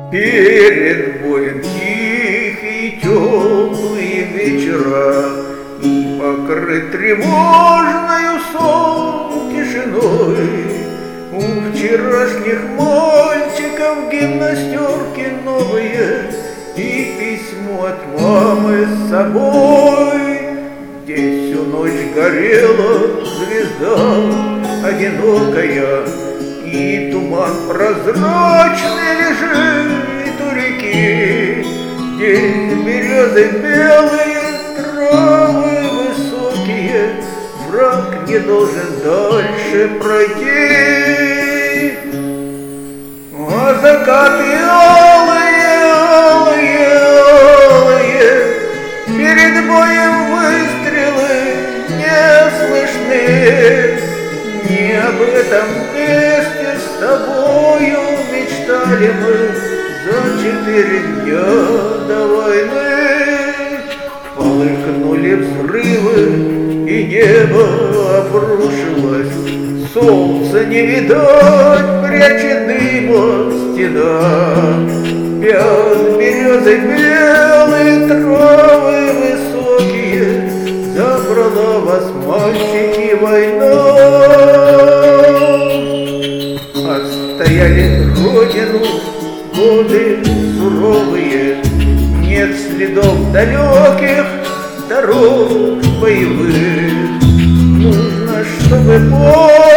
Перед боем тихие теплые вечера, и покрыт тревожною сон тишиной. У вчерашних мальчиков гимнастерки новые и письмо от мамы с собой, где всю ночь горела звезда одинокая, и туман прозрачный лежит у реки, где березы белые, травы высокие, враг не должен дальше пройти. А закаты алые, алые, алые, перед боем выстрелы не слышны. Не об этом месте с тобою мечтали мы за 4 дня до войны. Полыхнули взрывы, и небо обрушилось, солнца не видать, прячет дыма стена. Пят березы белые, травы высокие, забрала вас, мальчики, война. Отстояли родину годы суровые, нет следов далеких дорог боевых. Нужно, чтобы